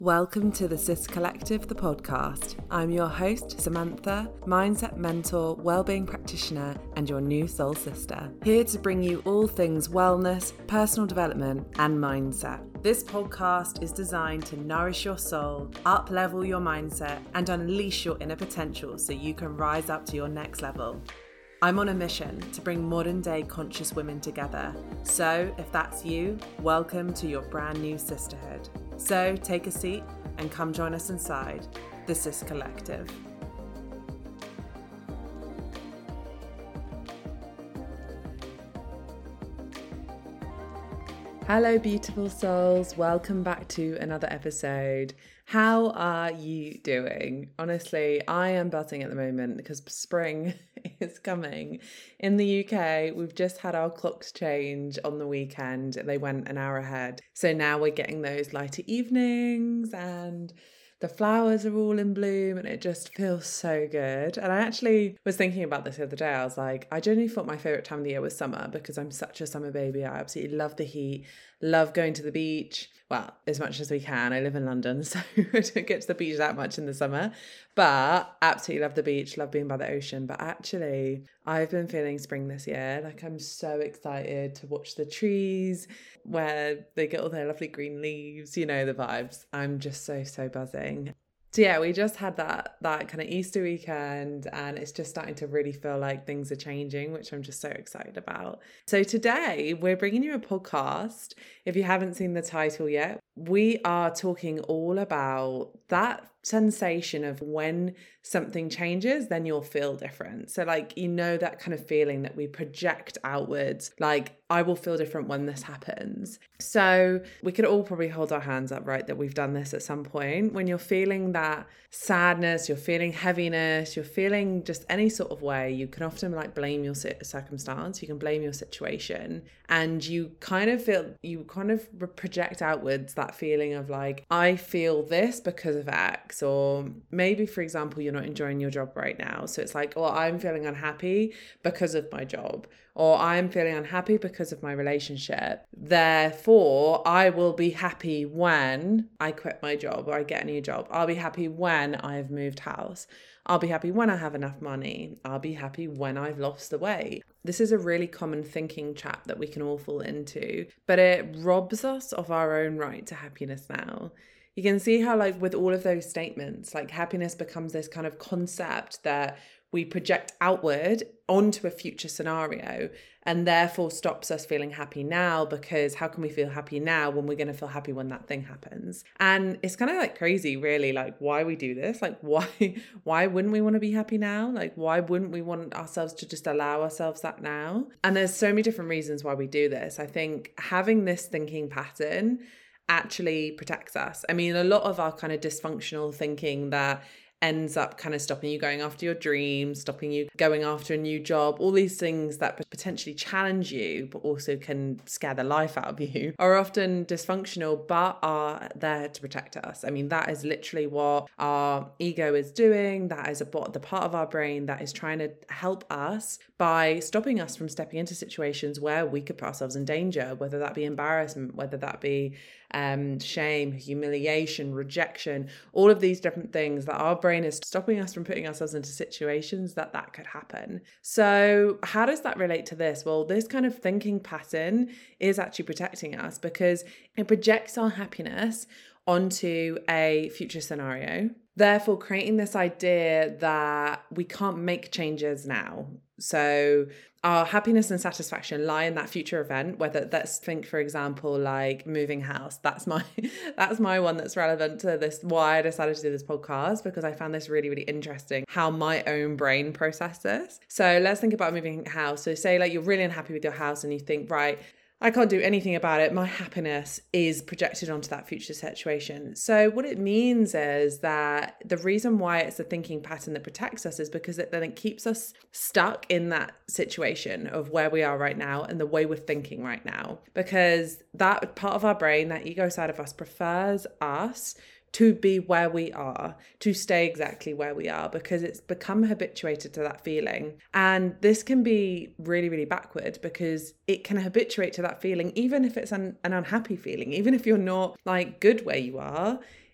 Welcome to the Sis Collective, the podcast. I'm your host, Samantha, mindset mentor, wellbeing practitioner, and your new soul sister. Here to bring you all things wellness, personal development, and mindset. This podcast is designed to nourish your soul, up-level your mindset, and unleash your inner potential so you can rise up to your next level. I'm on a mission to bring modern-day conscious women together. So, if that's you, welcome to your brand new sisterhood. So take a seat and come join us inside the Sis Collective. Hello, beautiful souls. Welcome back to another episode. How are you doing? Honestly, I am buzzing at the moment because spring is coming. In the UK, we've just had our clocks change on the weekend. They went an hour ahead. So now we're getting those lighter evenings and the flowers are all in bloom and it just feels so good. And I actually was thinking about this the other day. I was like, I genuinely thought my favourite time of the year was summer because I'm such a summer baby. I absolutely love the heat, love going to the beach. Well, as much as we can. I live in London, so I don't get to the beach that much in the summer. But absolutely love the beach, love being by the ocean. But actually, I've been feeling spring this year. Like I'm so excited to watch the trees where they get all their lovely green leaves, you know, the vibes. I'm just so buzzing. So yeah, we just had that kind of Easter weekend and it's just starting to really feel like things are changing, which I'm just so excited about. So today we're bringing you a podcast. If you haven't seen the title yet, we are talking all about that sensation of when something changes, then you'll feel different. So like, you know, that kind of feeling that we project outwards, like I will feel different when this happens. So we could all probably hold our hands up, right? That we've done this at some point. When you're feeling that sadness, you're feeling heaviness, you're feeling just any sort of way, you can often like blame your circumstance, you can blame your situation, and you kind of project outwards that feeling of like, I feel this because of X, or maybe, for example, you're not enjoying your job right now. So it's like, well, I'm feeling unhappy because of my job, or I'm feeling unhappy because of my relationship. Therefore, I will be happy when I quit my job or I get a new job. I'll be happy when I've moved house. I'll be happy when I have enough money. I'll be happy when I've lost the weight. This is a really common thinking trap that we can all fall into, but it robs us of our own right to happiness now. You can see how, like, with all of those statements, like happiness becomes this kind of concept that we project outward onto a future scenario and therefore stops us feeling happy now, because how can we feel happy now when we're going to feel happy when that thing happens? And it's kind of like crazy, really, like why we do this. Like why wouldn't we want to be happy now? Like why wouldn't we want ourselves to just allow ourselves that now? And there's so many different reasons why we do this. I think having this thinking pattern actually protects us. I mean, a lot of our kind of dysfunctional thinking that ends up kind of stopping you going after your dreams, stopping you going after a new job, all these things that potentially challenge you but also can scare the life out of you, are often dysfunctional but are there to protect us. I mean, that is literally what our ego is doing. That is the part of our brain that is trying to help us by stopping us from stepping into situations where we could put ourselves in danger, whether that be embarrassment, whether that be shame, humiliation, rejection, all of these different things that our brain is stopping us from putting ourselves into situations that could happen. So how does that relate to this? Well, this kind of thinking pattern is actually protecting us because it projects our happiness onto a future scenario, therefore creating this idea that we can't make changes now. So our happiness and satisfaction lie in that future event, whether let's think, for example, like moving house. That's my one that's relevant to this, why I decided to do this podcast, because I found this really, really interesting how my own brain processed this. So let's think about moving house. So say like you're really unhappy with your house and you think, right, I can't do anything about it. My happiness is projected onto that future situation. So what it means is that the reason why it's a thinking pattern that protects us is because it keeps us stuck in that situation of where we are right now and the way we're thinking right now. Because that part of our brain, that ego side of us, prefers us to be where we are, to stay exactly where we are, because it's become habituated to that feeling. And this can be really, really backward because it can habituate to that feeling, even if it's an unhappy feeling, even if you're not like good where you are,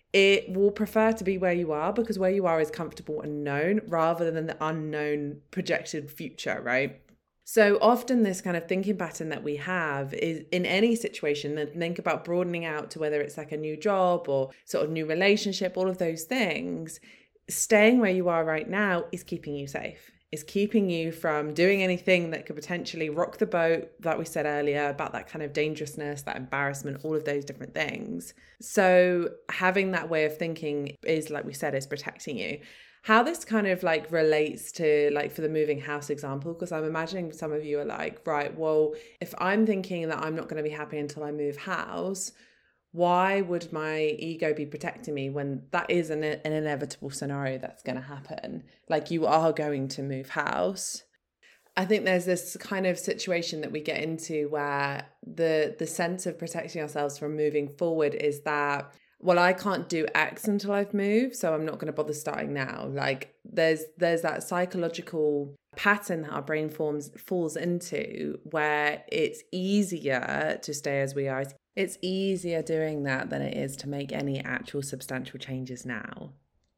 it will prefer to be where you are because where you are is comfortable and known rather than the unknown projected future, right? So often this kind of thinking pattern that we have is in any situation, and think about broadening out to whether it's like a new job or sort of new relationship, all of those things, staying where you are right now is keeping you safe. Is keeping you from doing anything that could potentially rock the boat, like we said earlier, about that kind of dangerousness, that embarrassment, all of those different things. So having that way of thinking is, like we said, is protecting you. How this kind of like relates to like for the moving house example, because I'm imagining some of you are like, right, well, if I'm thinking that I'm not going to be happy until I move house, why would my ego be protecting me when that is an inevitable scenario that's going to happen? Like, you are going to move house. I think there's this kind of situation that we get into where the sense of protecting ourselves from moving forward is that, well, I can't do X until I've moved, so I'm not going to bother starting now. Like, there's that psychological pattern that our brain falls into where it's easier to stay as we are. It's easier doing that than it is to make any actual substantial changes now.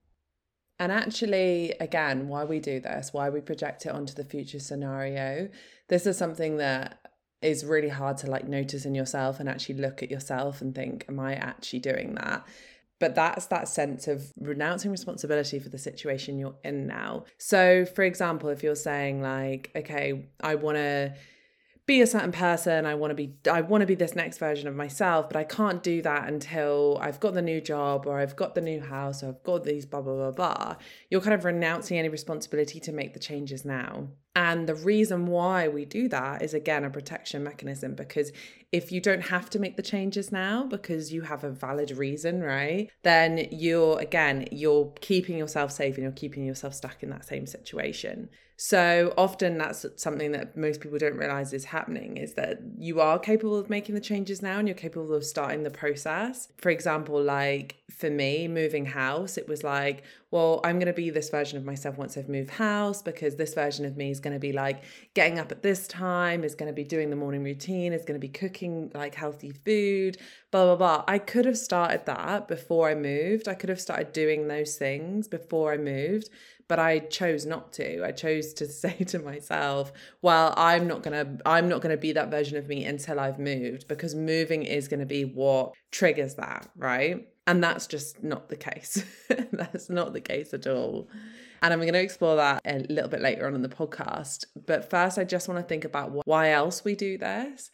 And actually, again, why we do this, why we project it onto the future scenario, this is something that is really hard to like notice in yourself and actually look at yourself and think, am I actually doing that? But that's that sense of renouncing responsibility for the situation you're in now. So for example, if you're saying like, okay, I want to be a certain person, I want to be this next version of myself, but I can't do that until I've got the new job or I've got the new house or I've got these blah, blah, blah, blah. You're kind of renouncing any responsibility to make the changes now. And the reason why we do that is, again, a protection mechanism, because if you don't have to make the changes now because you have a valid reason, right, then you're keeping yourself safe and you're keeping yourself stuck in that same situation. So often that's something that most people don't realize is happening, is that you are capable of making the changes now and you're capable of starting the process. For example, like for me, moving house, it was like, well, I'm going to be this version of myself once I've moved house, because this version of me is going to be like getting up at this time, is going to be doing the morning routine, is going to be cooking like healthy food, blah, blah, blah. I could have started that before I moved. I could have started doing those things before I moved, but I chose not to. I chose to say to myself, well, I'm not gonna be that version of me until I've moved, because moving is gonna be what triggers that, right? And that's just not the case. That's not the case at all. And I'm going to explore that a little bit later on in the podcast. But first, I just want to think about why else we do this.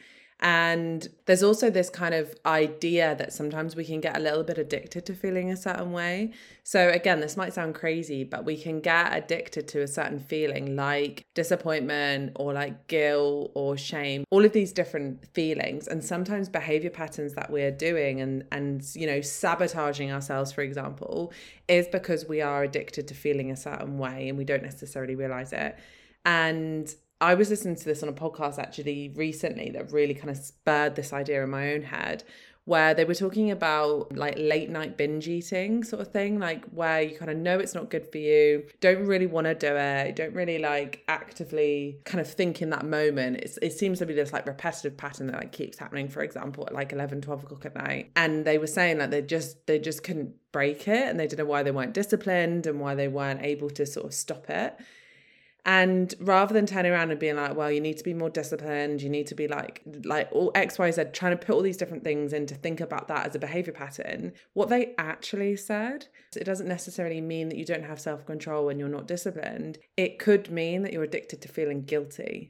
And there's also this kind of idea that sometimes we can get a little bit addicted to feeling a certain way. So again, this might sound crazy, but we can get addicted to a certain feeling like disappointment or like guilt or shame, all of these different feelings. And sometimes behavior patterns that we're doing and you know, sabotaging ourselves, for example, is because we are addicted to feeling a certain way and we don't necessarily realize it. And I was listening to this on a podcast actually recently that really kind of spurred this idea in my own head, where they were talking about like late night binge eating sort of thing, like where you kind of know it's not good for you, don't really want to do it, don't really like actively kind of think in that moment. It seems to be this like repetitive pattern that like keeps happening, for example, at like 11, 12 o'clock at night. And they were saying like they just couldn't break it, and they didn't know why they weren't disciplined and why they weren't able to sort of stop it. And rather than turning around and being like, well, you need to be more disciplined, you need to be like all X, Y, Z, trying to put all these different things in to think about that as a behavior pattern, what they actually said, it doesn't necessarily mean that you don't have self-control when you're not disciplined. It could mean that you're addicted to feeling guilty.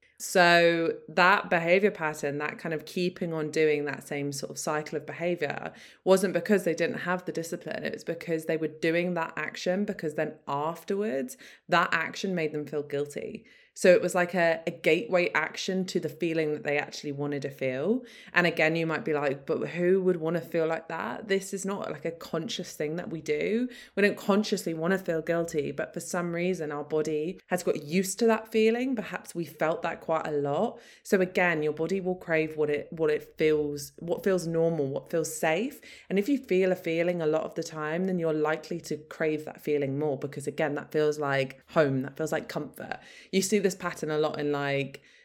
So that behavior pattern, that kind of keeping on doing that same sort of cycle of behavior, wasn't because they didn't have the discipline. It was because they were doing that action because then afterwards, that action made them feel guilty. So it was like a gateway action to the feeling that they actually wanted to feel. And again, you might be like, but who would want to feel like that? This is not like a conscious thing that we do. We don't consciously want to feel guilty, but for some reason, our body has got used to that feeling. Perhaps we felt that quite a lot. So again, your body will crave what feels normal, what feels safe. And if you feel a feeling a lot of the time, then you're likely to crave that feeling more, because again, that feels like home, that feels like comfort. You see this pattern a lot in like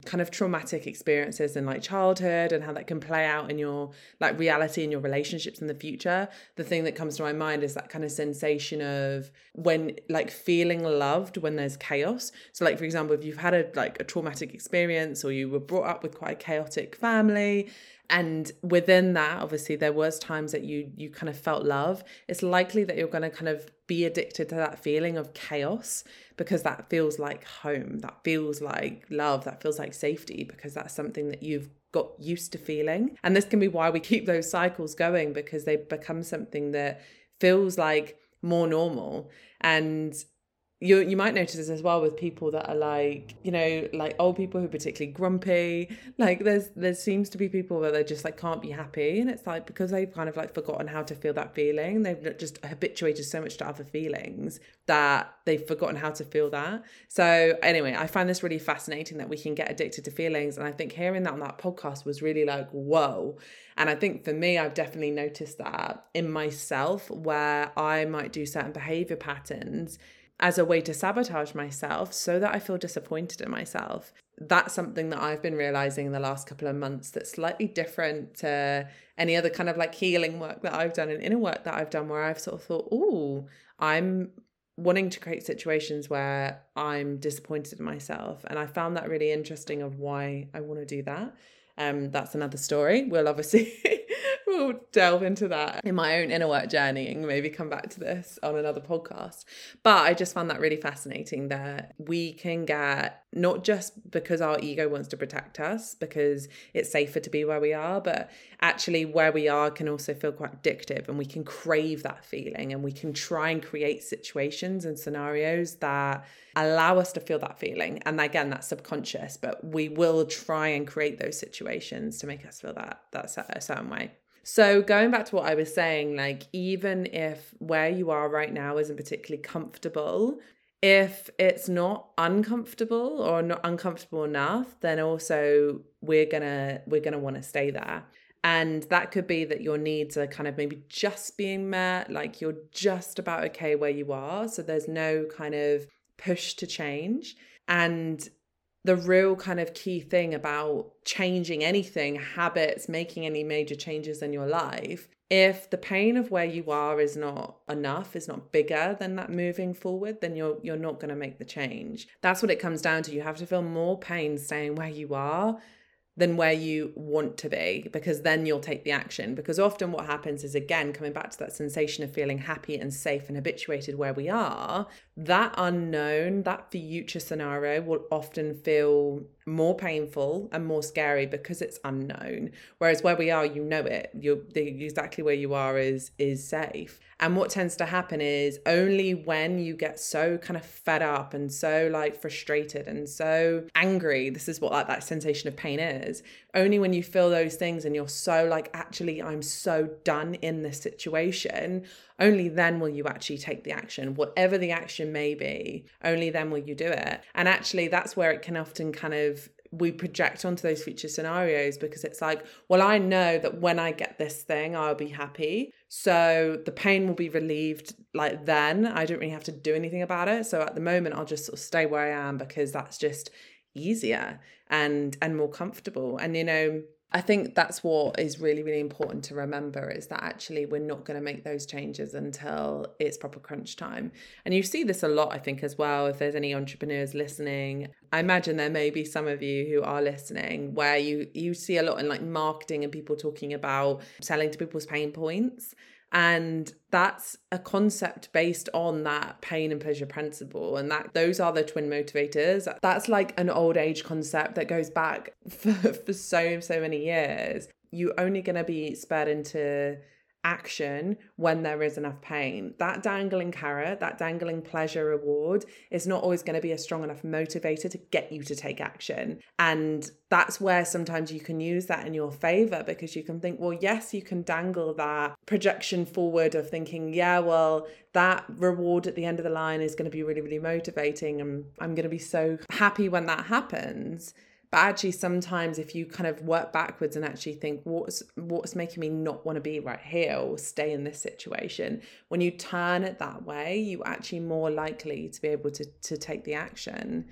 kind of traumatic experiences in like childhood and how that can play out in your like reality and your relationships in the future, the thing that comes to my mind is that kind of sensation of when like feeling loved when there's chaos. So like, for example, if you've had a traumatic experience or you were brought up with quite a chaotic family, and within that, obviously, there was times that you kind of felt love, it's likely that you're going to kind of be addicted to that feeling of chaos because that feels like home, that feels like love, that feels like safety, because that's something that you've got used to feeling. And this can be why we keep those cycles going, because they become something that feels like more normal. And you might notice this as well with people that are like, you know, like old people who are particularly grumpy. Like there seems to be people where they just like can't be happy, and it's like because they've kind of like forgotten how to feel that feeling. They've just habituated so much to other feelings that they've forgotten how to feel that. So anyway, I find this really fascinating that we can get addicted to feelings, and I think hearing that on that podcast was really like, whoa. And I think for me, I've definitely noticed that in myself, where I might do certain behavior patterns as a way to sabotage myself so that I feel disappointed in myself. That's something that I've been realizing in the last couple of months that's slightly different to any other kind of like healing work that I've done and inner work that I've done, where I've sort of thought, oh, I'm wanting to create situations where I'm disappointed in myself. And I found that really interesting of why I want to do that. That's another story. We'll obviously we'll delve into that in my own inner work journey and maybe come back to this on another podcast. But I just found that really fascinating that we can get, not just because our ego wants to protect us because it's safer to be where we are, but actually where we are can also feel quite addictive, and we can crave that feeling, and we can try and create situations and scenarios that allow us to feel that feeling. And again, that's subconscious, but we will try and create those situations to make us feel that a certain way. So going back to what I was saying, like even if where you are right now isn't particularly comfortable, if it's not uncomfortable or not uncomfortable enough, then also we're gonna want to stay there. And that could be that your needs are kind of maybe just being met, like you're just about okay where you are. So there's no kind of push to change. And the real kind of key thing about changing anything, habits, making any major changes in your life, if the pain of where you are is not enough, is not bigger than that moving forward, then you're not going to make the change. That's what it comes down to. You have to feel more pain staying where you are than where you want to be, because then you'll take the action. Because often what happens is, again, coming back to that sensation of feeling happy and safe and habituated where we are, that unknown, that future scenario will often feel more painful and more scary because it's unknown. Whereas where we are, you know it, exactly where you are is safe. And what tends to happen is only when you get so kind of fed up and so like frustrated and so angry, this is what like that sensation of pain is, only when you feel those things and you're so like, actually, I'm so done in this situation, only then will you actually take the action, whatever the action may be, only then will you do it. And actually that's where it can often kind of, we project onto those future scenarios, because it's like, well, I know that when I get this thing, I'll be happy. So the pain will be relieved like then. I don't really have to do anything about it. So at the moment, I'll just sort of stay where I am because that's just easier and more comfortable. And, you know, I think that's what is really, really important to remember, is that actually we're not going to make those changes until it's proper crunch time. And you see this a lot, I think, as well. If there's any entrepreneurs listening, I imagine there may be some of you who are listening where you see a lot in like marketing and people talking about selling to people's pain points. And that's a concept based on that pain and pleasure principle. And that those are the twin motivators. That's like an old age concept that goes back for so many years. You're only going to be spurred into action when there is enough pain. That dangling carrot, that dangling pleasure reward is not always going to be a strong enough motivator to get you to take action. And that's where sometimes you can use that in your favor, because you can think, well, yes, you can dangle that projection forward of thinking, yeah, well, that reward at the end of the line is going to be really, really motivating, and I'm going to be so happy when that happens. But actually, sometimes if you kind of work backwards and actually think, what's making me not want to be right here or stay in this situation, when you turn it that way, you're actually more likely to be able to take the action.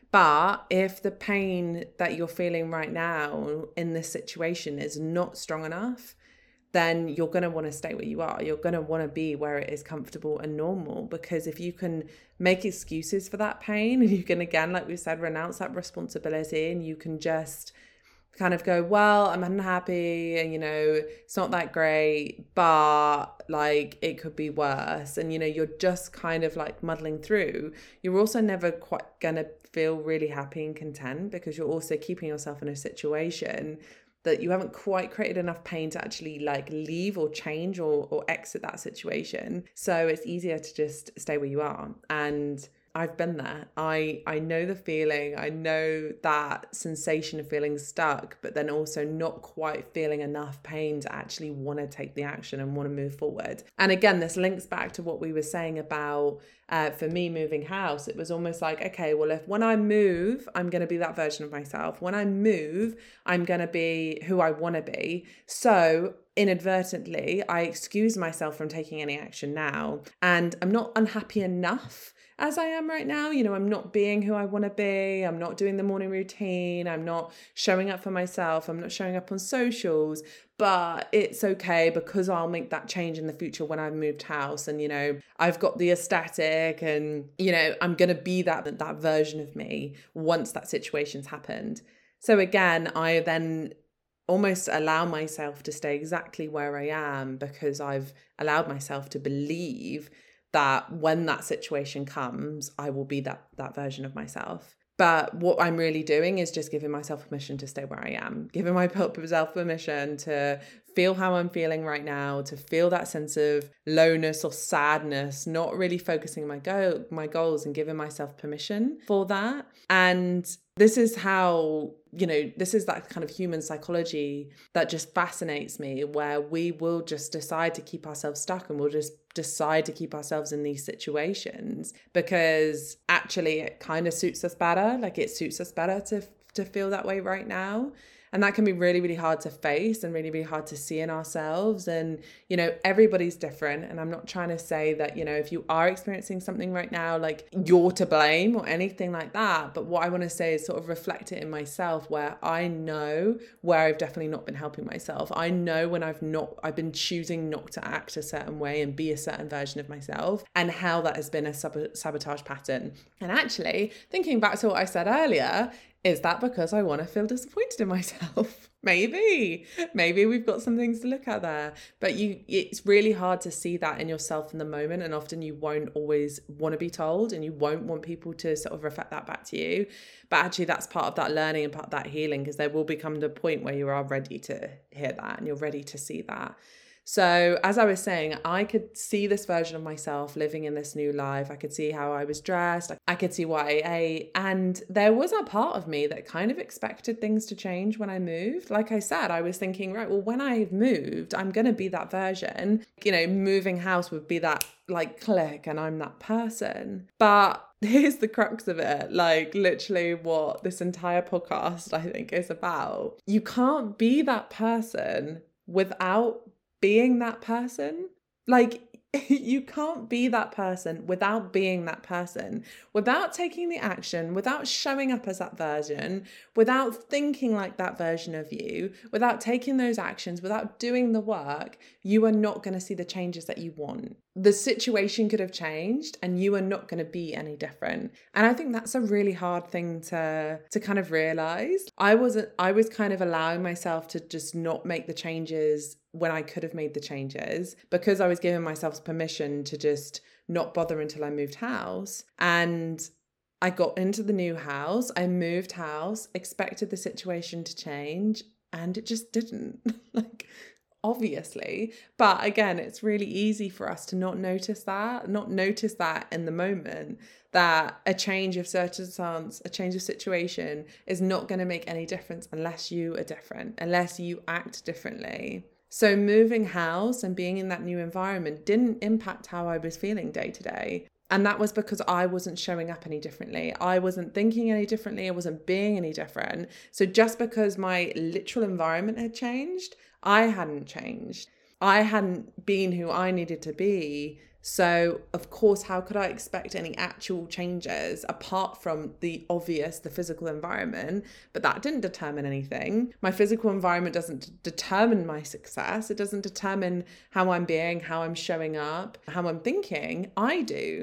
But if the pain that you're feeling right now in this situation is not strong enough, then you're going to want to stay where you are. You're going to want to be where it is comfortable and normal, because if you can make excuses for that pain and you can, again, like we said, renounce that responsibility, and you can just kind of go, well, I'm unhappy and, it's not that great, but like it could be worse. And, you're just kind of like muddling through. You're also never quite going to feel really happy and content, because you're also keeping yourself in a situation that you haven't quite created enough pain to actually like leave or change or exit that situation. So it's easier to just stay where you are. And I've been there. I know the feeling. I know that sensation of feeling stuck, but then also not quite feeling enough pain to actually want to take the action and want to move forward. And again, this links back to what we were saying about, for me, moving house. It was almost like, okay, well, if when I move, I'm going to be that version of myself. When I move, I'm going to be who I want to be. So inadvertently, I excuse myself from taking any action now. And I'm not unhappy enough as I am right now. I'm not being who I want to be. I'm not doing the morning routine. I'm not showing up for myself. I'm not showing up on socials, but it's okay, because I'll make that change in the future when I've moved house and, I've got the aesthetic and, I'm going to be that version of me once that situation's happened. So again, I then almost allow myself to stay exactly where I am, because I've allowed myself to believe that when that situation comes, I will be that version of myself. But what I'm really doing is just giving myself permission to stay where I am, giving myself permission to feel how I'm feeling right now, to feel that sense of lowness or sadness, not really focusing my goals, and giving myself permission for that. And this is how, this is that kind of human psychology that just fascinates me, where we will just decide to keep ourselves stuck, and we'll just decide to keep ourselves in these situations because actually it kind of suits us better. Like it suits us better to feel that way right now. And that can be really, really hard to face and really, really hard to see in ourselves. And, everybody's different. And I'm not trying to say that, if you are experiencing something right now, like you're to blame or anything like that. But what I want to say is sort of reflect it in myself, where I know where I've definitely not been helping myself. I know when I've been choosing not to act a certain way and be a certain version of myself, and how that has been a sabotage pattern. And actually, thinking back to what I said earlier, is that because I want to feel disappointed in myself? Maybe we've got some things to look at there, but it's really hard to see that in yourself in the moment. And often you won't always want to be told, and you won't want people to sort of reflect that back to you. But actually that's part of that learning and part of that healing, because there will become the point where you are ready to hear that and you're ready to see that. So as I was saying, I could see this version of myself living in this new life. I could see how I was dressed. I could see what I ate. And there was a part of me that kind of expected things to change when I moved. Like I said, I was thinking, right, well, when I've moved, I'm going to be that version. Moving house would be that like click, and I'm that person. But here's the crux of it, like literally what this entire podcast, I think, is about. You can't be that person without being that person. Like you can't be that person without being that person, without taking the action, without showing up as that version, without thinking like that version of you, without taking those actions, without doing the work. You are not going to see the changes that you want. The situation could have changed and you are not going to be any different. And I think that's a really hard thing to kind of realize. I was kind of allowing myself to just not make the changes when I could have made the changes, because I was giving myself permission to just not bother until I moved house. And I got into the new house, I moved house, expected the situation to change, and it just didn't. Like, obviously. But again, it's really easy for us to not notice that in the moment, that a change of circumstance, a change of situation is not going to make any difference unless you are different, unless you act differently. So moving house and being in that new environment didn't impact how I was feeling day to day. And that was because I wasn't showing up any differently. I wasn't thinking any differently. I wasn't being any different. So just because my literal environment had changed, I hadn't changed. I hadn't been who I needed to be. So, of course, how could I expect any actual changes apart from the obvious, the physical environment? But that didn't determine anything. My physical environment doesn't determine my success. It doesn't determine how I'm being, how I'm showing up, how I'm thinking. I do.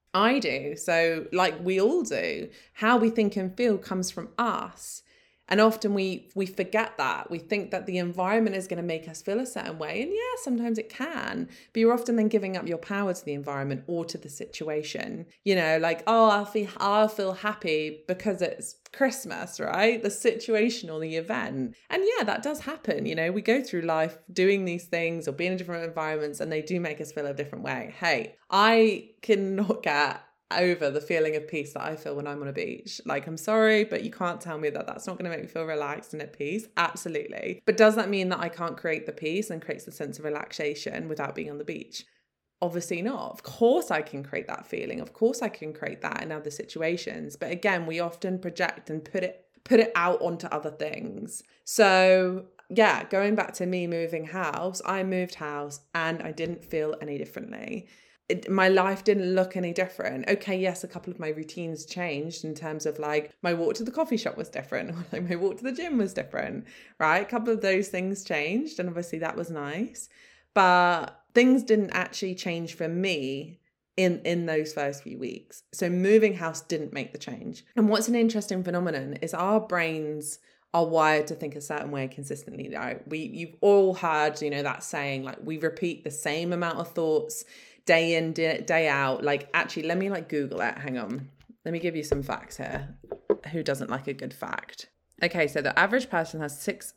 So, like we all do, how we think and feel comes from us. And often we forget that. We think that the environment is going to make us feel a certain way. And yeah, sometimes it can. But you're often then giving up your power to the environment or to the situation. You know, like, oh, I'll feel happy because it's Christmas, right? The situation or the event. And yeah, that does happen. You know, we go through life doing these things or being in different environments and they do make us feel a different way. Hey, I cannot get over the feeling of peace that I feel when I'm on a beach. Like, I'm sorry, but you can't tell me that that's not going to make me feel relaxed and at peace. Absolutely. But does that mean that I can't create the peace and create the sense of relaxation without being on the beach? Obviously not. Of course I can create that feeling. Of course I can create that in other situations. But again, we often project and put it out onto other things. So yeah, going back to me moving house, I moved house and I didn't feel any differently. My life didn't look any different. Okay, yes, a couple of my routines changed in terms of like my walk to the coffee shop was different, or like my walk to the gym was different, right? A couple of those things changed, and obviously that was nice. But things didn't actually change for me in those first few weeks. So moving house didn't make the change. And what's an interesting phenomenon is our brains are wired to think a certain way consistently. Right? You've all heard, that saying, like, we repeat the same amount of thoughts day in, day out. Like, actually, let me Google it. Hang on. Let me give you some facts here. Who doesn't like a good fact? Okay, so the average person has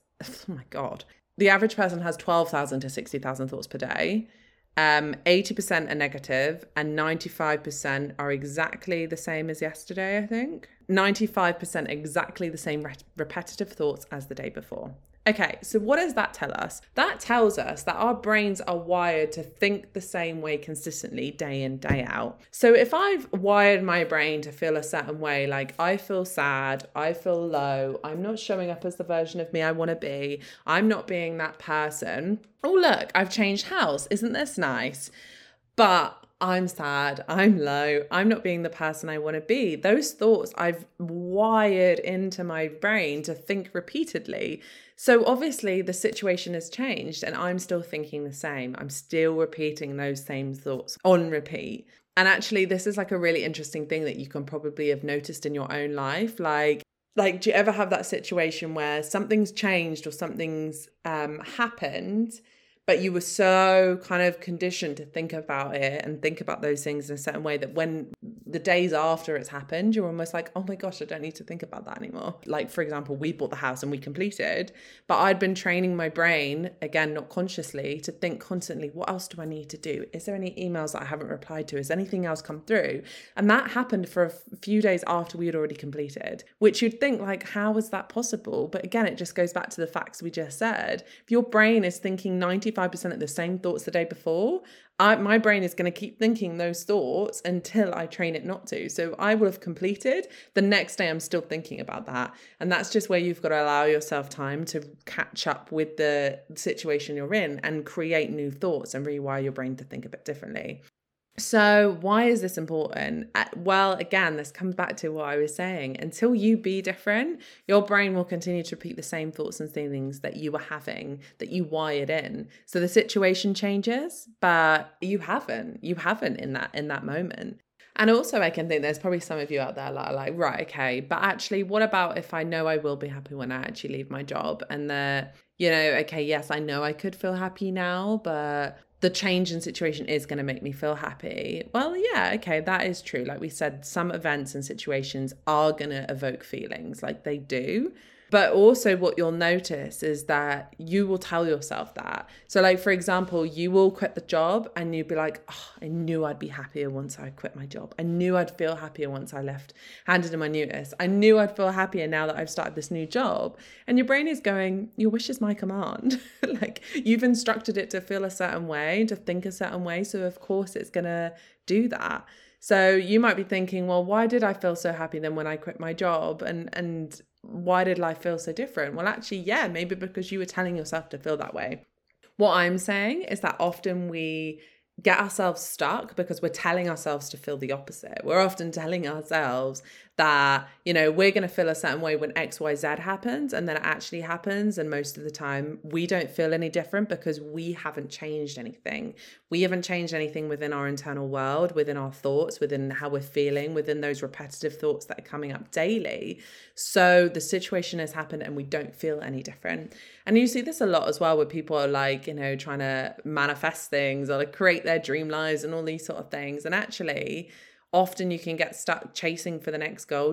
the average person has 12,000 to 60,000 thoughts per day. 80% are negative and 95% are exactly the same as yesterday, I think. 95% exactly the same repetitive thoughts as the day before. Okay, so what does that tell us? That tells us that our brains are wired to think the same way consistently day in, day out. So if I've wired my brain to feel a certain way, like I feel sad, I feel low, I'm not showing up as the version of me I want to be, I'm not being that person. Oh, look, I've changed house. Isn't this nice? But I'm sad, I'm low, I'm not being the person I want to be. Those thoughts I've wired into my brain to think repeatedly. So obviously the situation has changed and I'm still thinking the same. I'm still repeating those same thoughts on repeat. And actually, this is a really interesting thing that you can probably have noticed in your own life. Like, do you ever have that situation where something's changed or something's happened, but you were so kind of conditioned to think about it and think about those things in a certain way that when the days after it's happened, you're almost like, oh my gosh, I don't need to think about that anymore. Like, for example, we bought the house and we completed, but I'd been training my brain, again, not consciously, to think constantly, what else do I need to do? Is there any emails that I haven't replied to? Has anything else come through? And that happened for a few days after we had already completed, which you'd think, like, how is that possible? But again, it just goes back to the facts we just said. If your brain is thinking 95% of the same thoughts the day before, my brain is going to keep thinking those thoughts until I train it not to. So I will have completed. The next day I'm still thinking about that. And that's just where you've got to allow yourself time to catch up with the situation you're in and create new thoughts and rewire your brain to think a bit differently. So why is this important? Well, again, this comes back to what I was saying. Until you be different, your brain will continue to repeat the same thoughts and feelings that you were having, that you wired in. So the situation changes, but you haven't in that moment. And also I can think there's probably some of you out there that are like, right, okay, but actually, what about if I know I will be happy when I actually leave my job? And okay, yes, I know I could feel happy now, but the change in situation is going to make me feel happy. Well, yeah, okay, that is true. Like we said, some events and situations are going to evoke feelings, like they do. But also what you'll notice is that you will tell yourself that. So like, for example, you will quit the job and you'll be like, oh, I knew I'd be happier once I quit my job. I knew I'd feel happier once I handed in my notice. I knew I'd feel happier now that I've started this new job. And your brain is going, your wish is my command. Like, you've instructed it to feel a certain way, to think a certain way. So of course it's going to do that. So you might be thinking, well, why did I feel so happy then when I quit my job? And why did life feel so different? Well, actually, yeah, maybe because you were telling yourself to feel that way. What I'm saying is that often we get ourselves stuck because we're telling ourselves to feel the opposite. We're often telling ourselves that, you know, we're going to feel a certain way when XYZ happens, and then it actually happens. And most of the time we don't feel any different because we haven't changed anything. We haven't changed anything within our internal world, within our thoughts, within how we're feeling, within those repetitive thoughts that are coming up daily. So the situation has happened and we don't feel any different. And you see this a lot as well, where people are like, you know, trying to manifest things or like create their dream lives and all these sort of things. And actually, often you can get stuck chasing the next goal,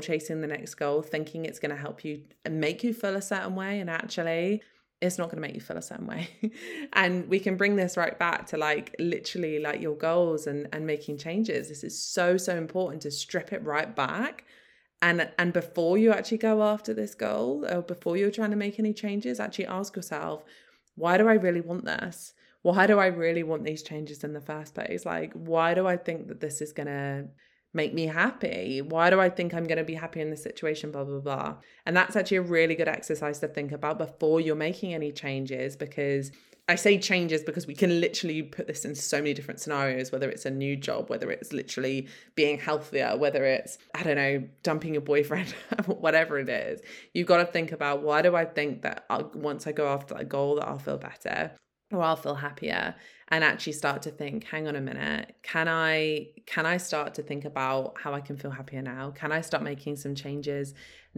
thinking it's going to help you and make you feel a certain way. And actually, it's not going to make you feel a certain way. And we can bring this right back to like literally like your goals and making changes. This is so, so important to strip it right back. And before you actually go after this goal, or before you're trying to make any changes, actually ask yourself, why do I really want this? Why do I really want these changes in the first place? Like, why do I think that this is going to make me happy? Why do I think I'm going to be happy in this situation? Blah, blah, blah. And that's actually a really good exercise to think about before you're making any changes, because I say changes because we can literally put this in so many different scenarios, whether it's a new job, whether it's literally being healthier, whether it's, I don't know, dumping your boyfriend, whatever it is. You've got to think about, why do I think that once I go after that goal that I'll feel better or I'll feel happier? And actually start to think, hang on a minute, can I start to think about how I can feel happier now? Can I start making some changes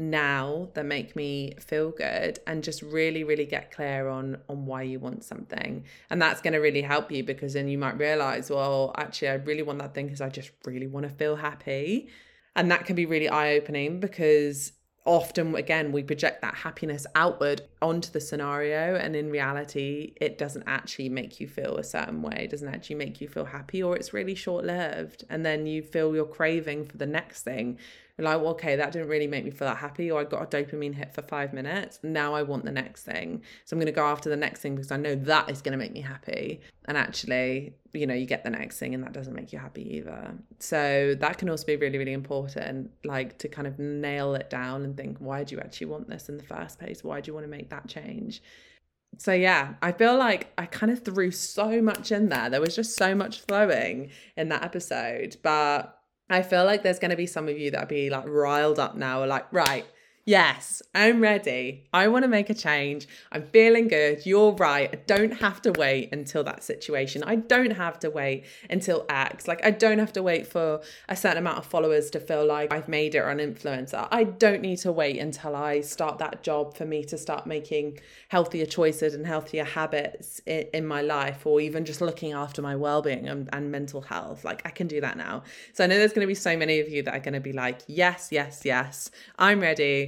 now that make me feel good? And just really, really get clear on why you want something. And that's going to really help you, because then you might realize, well, actually, I really want that thing because I just really want to feel happy. And that can be really eye-opening, because often, again, we project that happiness outward onto the scenario, and in reality, it doesn't actually make you feel a certain way. It doesn't actually make you feel happy, or it's really short-lived. And then you feel your craving for the next thing. You're like, well, okay, that didn't really make me feel that happy, or I got a dopamine hit for 5 minutes. Now I want the next thing. So I'm going to go after the next thing because I know that is going to make me happy. And actually, you know, you get the next thing and that doesn't make you happy either. So that can also be really, really important, like to kind of nail it down and think, why do you actually want this in the first place? Why do you want to make that change? So yeah, I feel like I kind of threw so much in there. There was just so much flowing in that episode, but I feel like there's going to be some of you that'll be like riled up now, or like, right, yes, I'm ready. I want to make a change. I'm feeling good. You're right. I don't have to wait until that situation. I don't have to wait until X. Like, I don't have to wait for a certain amount of followers to feel like I've made it or an influencer. I don't need to wait until I start that job for me to start making healthier choices and healthier habits in my life, or even just looking after my well-being and mental health. Like, I can do that now. So I know there's going to be so many of you that are going to be like, yes, yes, yes, I'm ready.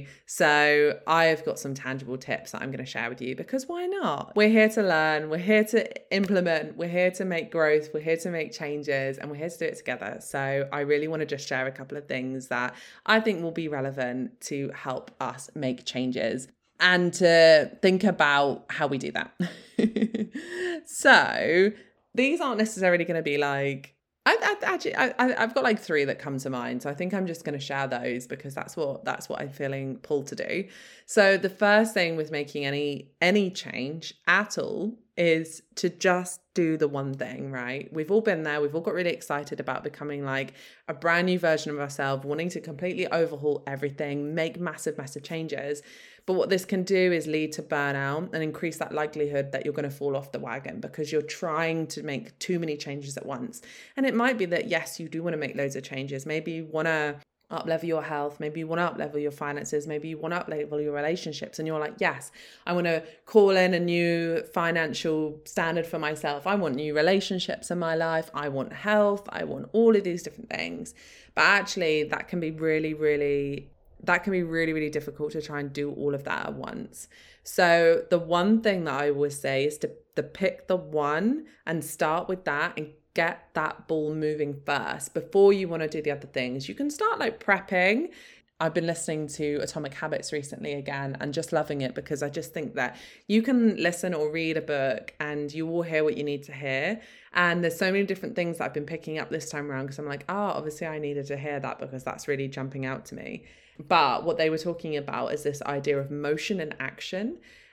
So I've got some tangible tips that I'm going to share with you, because why not? We're here to learn, we're here to implement, we're here to make growth, we're here to make changes, and we're here to do it together. So I really want to just share a couple of things that I think will be relevant to help us make changes and to think about how we do that. So these aren't necessarily going to be like, I've got like 3 that come to mind. So I think I'm just going to share those because that's what I'm feeling pulled to do. So the first thing with making any change at all is to just do the one thing, right? We've all been there. We've all got really excited about becoming like a brand new version of ourselves, wanting to completely overhaul everything, make massive, massive changes. But what this can do is lead to burnout and increase that likelihood that you're going to fall off the wagon because you're trying to make too many changes at once. And it might be that, yes, you do want to make loads of changes. Maybe you want to up-level your health. Maybe you want to up-level your finances. Maybe you want to up-level your relationships. And you're like, yes, I want to call in a new financial standard for myself. I want new relationships in my life. I want health. I want all of these different things. But actually, that can be really, really difficult to try and do all of that at once. So the one thing that I always say is to pick the one and start with that and get that ball moving first before you want to do the other things. You can start like prepping. I've been listening to Atomic Habits recently again and just loving it because I just think that you can listen or read a book and you will hear what you need to hear. And there's so many different things that I've been picking up this time around because I'm like, obviously I needed to hear that because that's really jumping out to me. But what they were talking about is this idea of motion and action.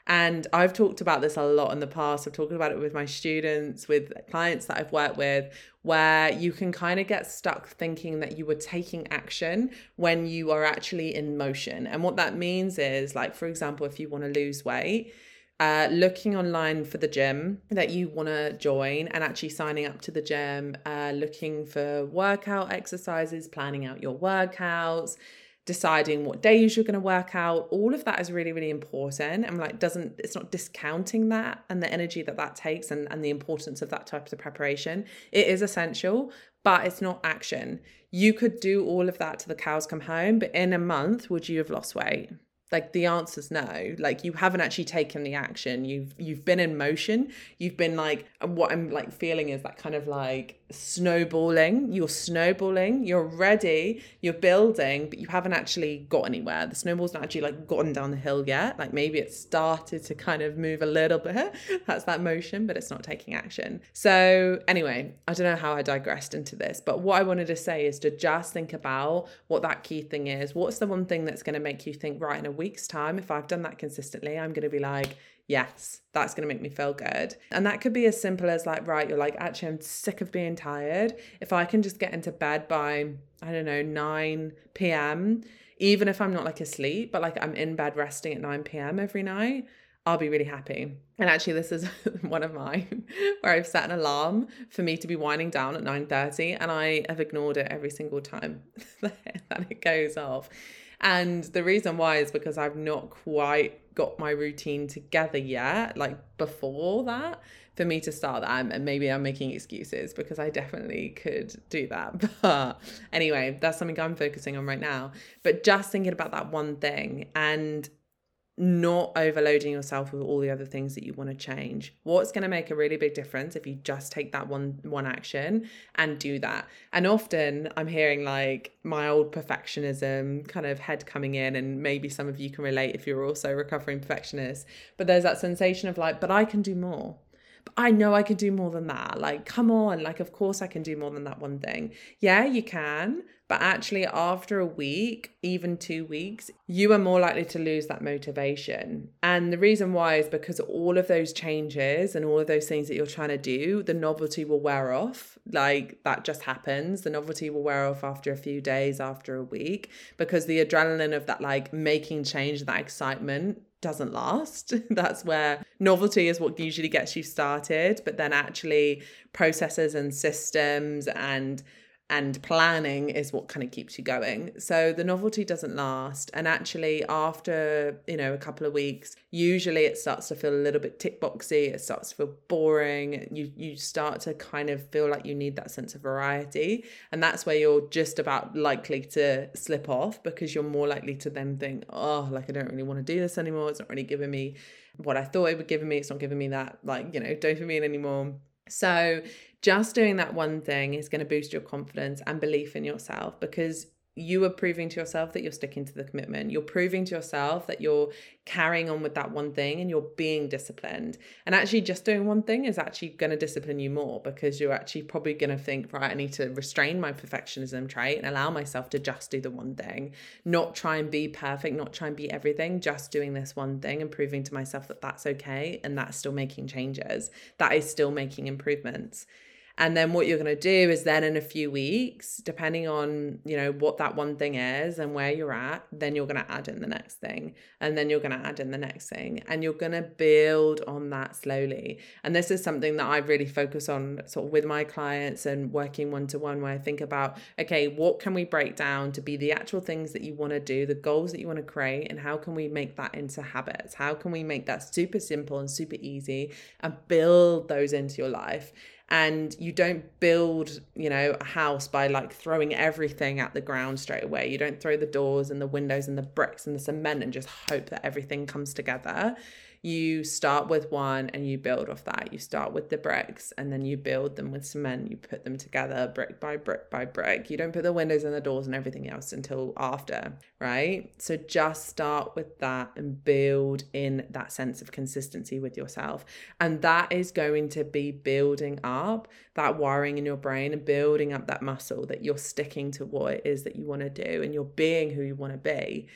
And I've talked about this a lot in the past. I've talked about it with my students, with clients that I've worked with, where you can kind of get stuck thinking that you were taking action when you are actually in motion. And what that means is, like, for example, if you want to lose weight, looking online for the gym that you want to join and actually signing up to the gym, looking for workout exercises, planning out your workouts, deciding what days you're going to work out. All of that is really, really important. And like, it's not discounting that and the energy that takes and the importance of that type of preparation. It is essential, but it's not action. You could do all of that till the cows come home, but in a month, would you have lost weight? Like, the answer's no. Like, you haven't actually taken the action. You've been in motion. You've been like, what I'm like feeling is that kind of like snowballing. You're ready, you're building, but you haven't actually got anywhere. The snowball's not actually like gotten down the hill yet. Like, maybe it started to kind of move a little bit. That's that motion, but it's not taking action. So anyway, I don't know how I digressed into this, but what I wanted to say is to just think about what that key thing is. What's the one thing that's going to make you think, right, in a week's time, if I've done that consistently, I'm going to be like, yes, that's going to make me feel good. And that could be as simple as like, right, you're like, actually, I'm sick of being tired. If I can just get into bed by, I don't know, 9 p.m., even if I'm not like asleep, but like I'm in bed resting at 9 p.m. every night, I'll be really happy. And actually, this is one of mine where I've set an alarm for me to be winding down at 9:30, and I have ignored it every single time that it goes off. And the reason why is because I've not quite got my routine together yet, like before that, for me to start that. And maybe I'm making excuses because I definitely could do that. But anyway, that's something I'm focusing on right now. But just thinking about that one thing and not overloading yourself with all the other things that you want to change. What's going to make a really big difference if you just take that one action and do that? And often I'm hearing like my old perfectionism kind of head coming in, and maybe some of you can relate if you're also recovering perfectionists, but there's that sensation of like, but I can do more. I know I can do more than that. Like, come on, like, of course I can do more than that one thing. Yeah, you can. But actually, after a week, even 2 weeks, you are more likely to lose that motivation. And the reason why is because all of those changes and all of those things that you're trying to do, the novelty will wear off. Like, that just happens. The novelty will wear off after a few days, after a week, because the adrenaline of that, like, making change, that excitement doesn't last. That's where novelty is what usually gets you started, but then actually processes and systems and planning is what kind of keeps you going. So the novelty doesn't last. And actually after, a couple of weeks, usually it starts to feel a little bit tick boxy. It starts to feel boring. You start to kind of feel like you need that sense of variety. And that's where you're just about likely to slip off, because you're more likely to then think, oh, like, I don't really want to do this anymore. It's not really giving me what I thought it would give me. It's not giving me that, like, dopamine anymore. So just doing that one thing is going to boost your confidence and belief in yourself, because you are proving to yourself that you're sticking to the commitment. You're proving to yourself that you're carrying on with that one thing and you're being disciplined. And actually just doing one thing is actually going to discipline you more, because you're actually probably going to think, right, I need to restrain my perfectionism trait and allow myself to just do the one thing, not try and be perfect, not try and be everything, just doing this one thing and proving to myself that that's okay. And that's still making changes. That is still making improvements. And then what you're going to do is then in a few weeks, depending on, what that one thing is and where you're at, then you're going to add in the next thing. And then you're going to add in the next thing. And you're going to build on that slowly. And this is something that I really focus on sort of with my clients and working one-to-one, where I think about, okay, what can we break down to be the actual things that you want to do, the goals that you want to create, and how can we make that into habits? How can we make that super simple and super easy and build those into your life? And you don't build, a house by like throwing everything at the ground straight away. You don't throw the doors and the windows and the bricks and the cement and just hope that everything comes together. You start with one and you build off that. You start with the bricks and then you build them with cement. You put them together brick by brick by brick. You don't put the windows and the doors and everything else until after, right? So just start with that and build in that sense of consistency with yourself. And that is going to be building up that wiring in your brain and building up that muscle that you're sticking to what it is that you want to do and you're being who you want to be.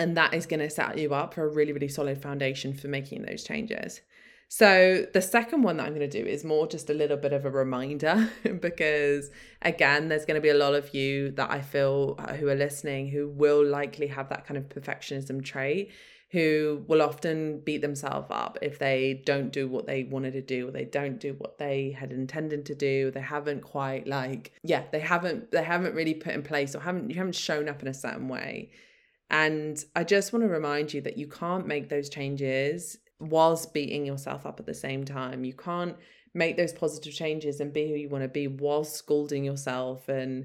And that is going to set you up for a really, really solid foundation for making those changes. So the second one that I'm going to do is more just a little bit of a reminder because, again, there's going to be a lot of you that I feel who are listening who will likely have that kind of perfectionism trait, who will often beat themselves up if they don't do what they wanted to do, or they don't do what they had intended to do. They haven't quite they haven't really put in place, or you haven't shown up in a certain way. And I just want to remind you that you can't make those changes whilst beating yourself up at the same time. You can't make those positive changes and be who you want to be whilst scolding yourself and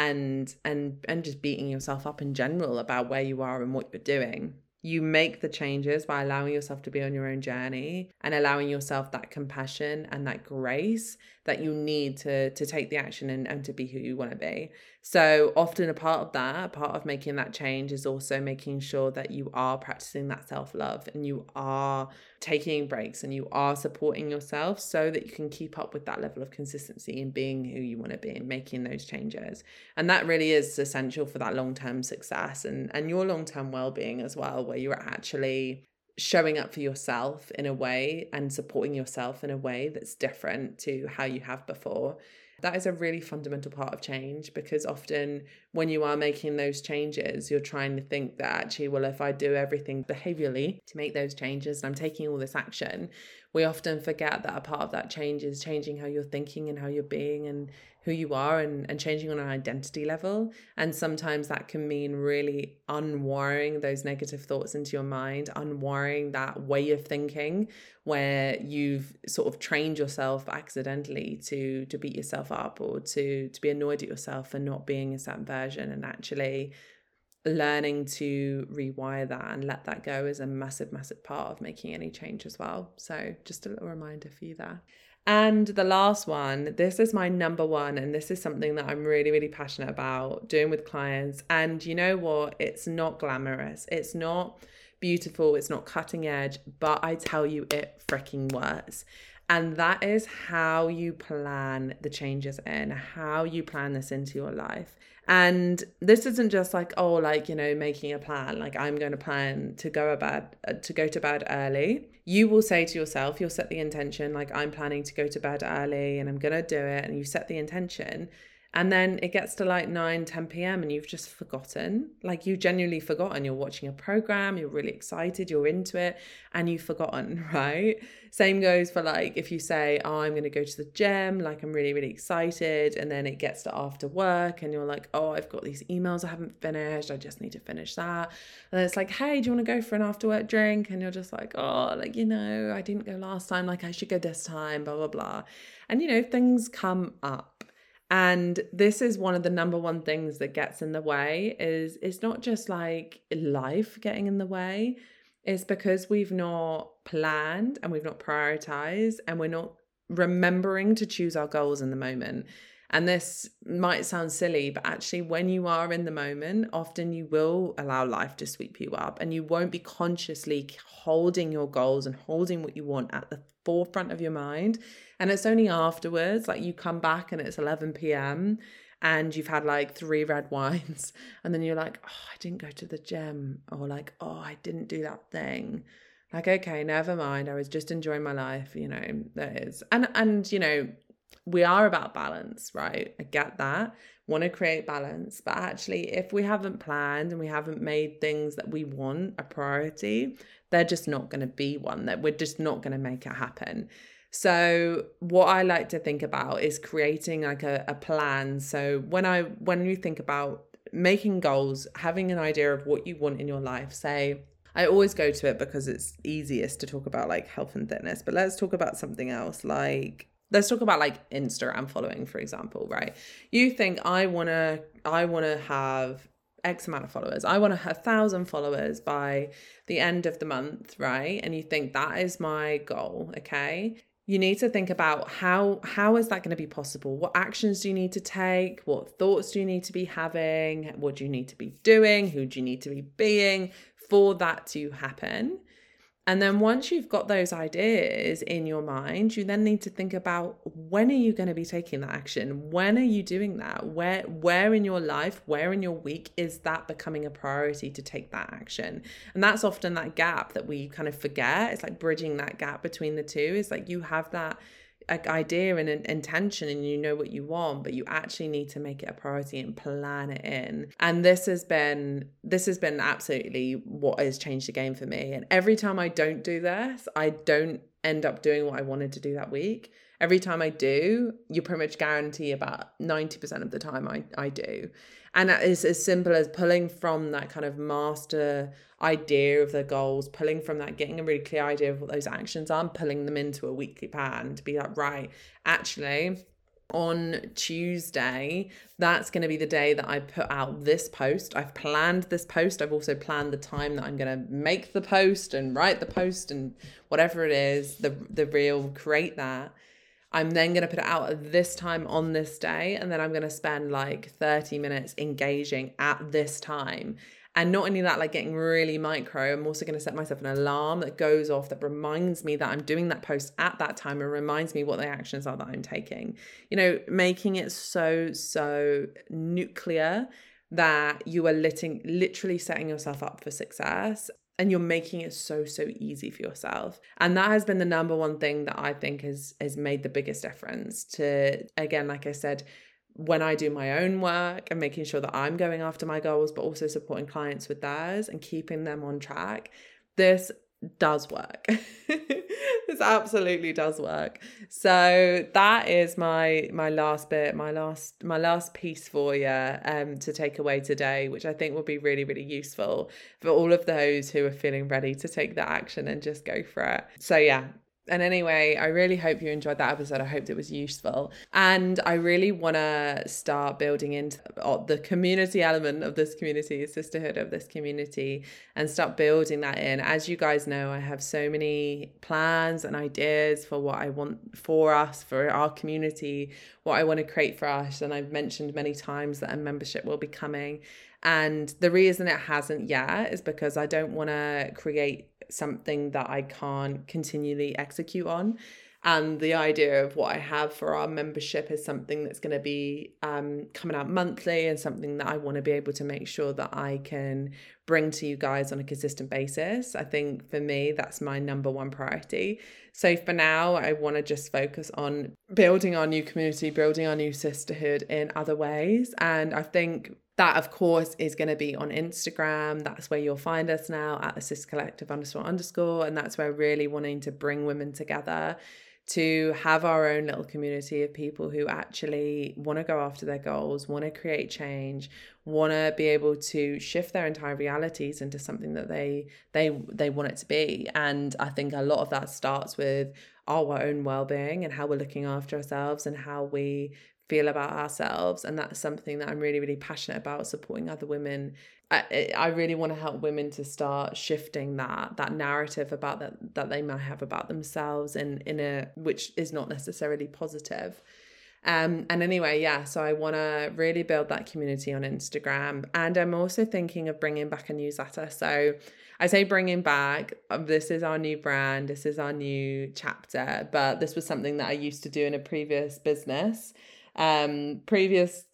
just beating yourself up in general about where you are and what you're doing. You make the changes by allowing yourself to be on your own journey and allowing yourself that compassion and that grace that you need to take the action and to be who you want to be. So often a part of making that change is also making sure that you are practicing that self-love and you are taking breaks and you are supporting yourself so that you can keep up with that level of consistency in being who you want to be and making those changes. And that really is essential for that long-term success and your long-term well-being as well, where you're actually showing up for yourself in a way and supporting yourself in a way that's different to how you have before. That is a really fundamental part of change, because often when you are making those changes, you're trying to think that actually, well, if I do everything behaviorally to make those changes and I'm taking all this action, we often forget that a part of that change is changing how you're thinking and how you're being and who you are and changing on an identity level. And sometimes that can mean really unwiring those negative thoughts into your mind, unwiring that way of thinking where you've sort of trained yourself accidentally to beat yourself up or to be annoyed at yourself for not being a certain version, and actually learning to rewire that and let that go is a massive, massive part of making any change as well. So just a little reminder for you there. And the last one, this is my number one, and this is something that I'm really, really passionate about doing with clients. And you know what? It's not glamorous. It's not beautiful. It's not cutting edge, but I tell you, it freaking works. And that is how you plan the changes in, how you plan this into your life. And this isn't just making a plan, like I'm going to plan to go to bed early. You will say to yourself, you'll set the intention, like I'm planning to go to bed early and I'm going to do it. And you set the intention. And then it gets to 9, 10 p.m. and you've just forgotten, you genuinely forgotten. You're watching a program, you're really excited, you're into it, and you've forgotten, right? Same goes for if you say, oh, I'm going to go to the gym, I'm really, really excited. And then it gets to after work and you're like, oh, I've got these emails I haven't finished. I just need to finish that. And then it's like, hey, do you want to go for an after work drink? And you're just like, oh, I didn't go last time. I should go this time, blah, blah, blah. And, things come up. And this is one of the number one things that gets in the way is it's not just life getting in the way. It's because we've not planned and we've not prioritized and we're not remembering to choose our goals in the moment. And this might sound silly, but actually when you are in the moment, often you will allow life to sweep you up and you won't be consciously holding your goals and holding what you want at the forefront of your mind. And it's only afterwards, you come back and it's 11 p.m. and you've had 3 red wines and then you're like, oh, I didn't go to the gym, or oh, I didn't do that thing. Okay, never mind. I was just enjoying my life, that is. And we are about balance, right? I get that. Want to create balance. But actually, if we haven't planned and we haven't made things that we want a priority, they're just not going to be one, that we're just not going to make it happen. So what I like to think about is creating a plan. So when you think about making goals, having an idea of what you want in your life, say, I always go to it because it's easiest to talk about health and fitness, but let's talk about something else. Let's talk about Instagram following, for example, right? You think I want to have X amount of followers. I want to have 1,000 followers by the end of the month, right? And you think that is my goal, okay? You need to think about how is that going to be possible? What actions do you need to take? What thoughts do you need to be having? What do you need to be doing? Who do you need to be being for that to happen? And then once you've got those ideas in your mind, you then need to think about, when are you going to be taking that action? When are you doing that? Where in your life, where in your week is that becoming a priority to take that action? And that's often that gap that we kind of forget. It's like bridging that gap between the two. It's like you have that idea and an intention and you know what you want, but you actually need to make it a priority and plan it in. And this has been absolutely what has changed the game for me. And every time I don't do this, I don't end up doing what I wanted to do that week. Every time I do, you pretty much guarantee about 90% of the time I do. And that is as simple as pulling from that kind of master idea of the goals, pulling from that, getting a really clear idea of what those actions are, and pulling them into a weekly plan to be like, right, actually, on Tuesday, that's going to be the day that I put out this post. I've planned this post. I've also planned the time that I'm going to make the post and write the post and whatever it is, the reel, create that. I'm then going to put it out at this time on this day. And then I'm going to spend like 30 minutes engaging at this time. And not only that, like getting really micro, I'm also going to set myself an alarm that goes off that reminds me that I'm doing that post at that time and reminds me what the actions are that I'm taking. You know, making it so nuclear that you are literally setting yourself up for success. And you're making it so easy for yourself. And that has been the number one thing that I think has made the biggest difference to, again, like I said, when I do my own work and making sure that I'm going after my goals, but also supporting clients with theirs and keeping them on track. This does work. This absolutely does work. So that is my last bit, my last piece for you to take away today, which I think will be really useful for all of those who are feeling ready to take that action and just go for it. So yeah. And anyway, I really hope you enjoyed that episode. I hoped it was useful. And I really want to start building into the community element of this community, sisterhood of this community, and start building that in. As you guys know, I have so many plans and ideas for what I want for us, for our community, what I want to create for us. And I've mentioned many times that a membership will be coming. And the reason it hasn't yet is because I don't want to create something that I can't continually execute on. And the idea of what I have for our membership is something that's going to be coming out monthly and something that I want to be able to make sure that I can bring to you guys on a consistent basis. I think for me, that's my number one priority. So for now, I want to just focus on building our new community, building our new sisterhood in other ways. And I think that, of course, is going to be on Instagram. That's where you'll find us now at the Sis Collective __. And that's where we're really wanting to bring women together to have our own little community of people who actually want to go after their goals, want to create change, want to be able to shift their entire realities into something that they want it to be. And I think a lot of that starts with our own well-being and how we're looking after ourselves and how we feel about ourselves. And that's something that I'm really passionate about, supporting other women. I really want to help women to start shifting that narrative about that they might have about themselves in a which is not necessarily positive. And anyway, yeah, so I want to really build that community on Instagram. And I'm also thinking of bringing back a newsletter. So I say bringing back, this is our new brand, this is our new chapter, but this was something that I used to do in a previous business. Previous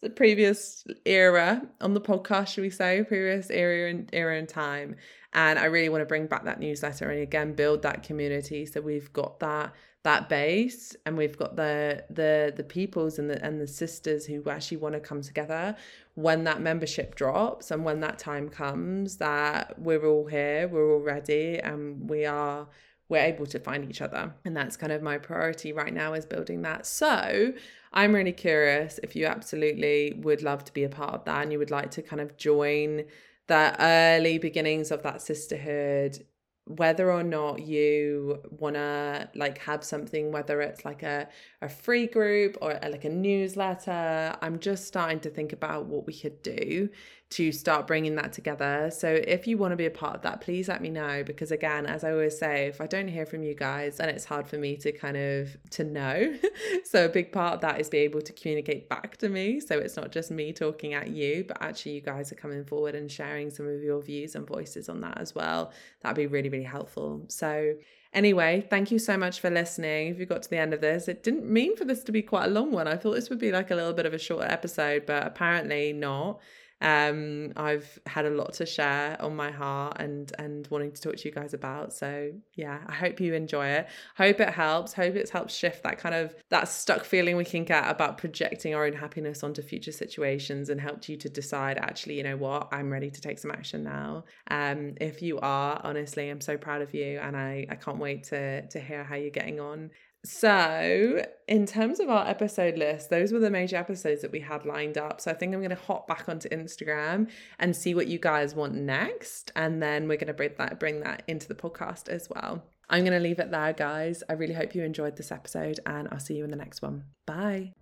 era on the podcast, should we say, previous era in time. And I really want to bring back that newsletter and again build that community, so we've got that base and we've got the peoples and the sisters who actually want to come together when that membership drops, and when that time comes, that we're all here, we're all ready, and we're able to find each other. And that's kind of my priority right now, is building that. So I'm really curious if you absolutely would love to be a part of that and you would like to kind of join the early beginnings of that sisterhood, whether or not you want to like have something, whether it's like a free group or like a newsletter. I'm just starting to think about what we could do to start bringing that together. So if you want to be a part of that, please let me know, because again, as I always say, if I don't hear from you guys, then it's hard for me to know. So a big part of that is be able to communicate back to me, so it's not just me talking at you, but actually you guys are coming forward and sharing some of your views and voices on that as well. That'd be really really helpful. So anyway, thank you so much for listening. If you got to the end of this, it didn't mean for this to be quite a long one. I thought this would be like a little bit of a shorter episode, but apparently not. I've had a lot to share on my heart and wanting to talk to you guys about. So yeah, I hope you enjoy it. Hope it helps. Hope it's helped shift that stuck feeling we can get about projecting our own happiness onto future situations, and helped you to decide, actually, you know what, I'm ready to take some action now. If you are, honestly, I'm so proud of you, and I can't wait to hear how you're getting on. So in terms of our episode list, those were the major episodes that we had lined up. So I think I'm going to hop back onto Instagram and see what you guys want next. And then we're going to bring that into the podcast as well. I'm going to leave it there, guys. I really hope you enjoyed this episode, and I'll see you in the next one. Bye.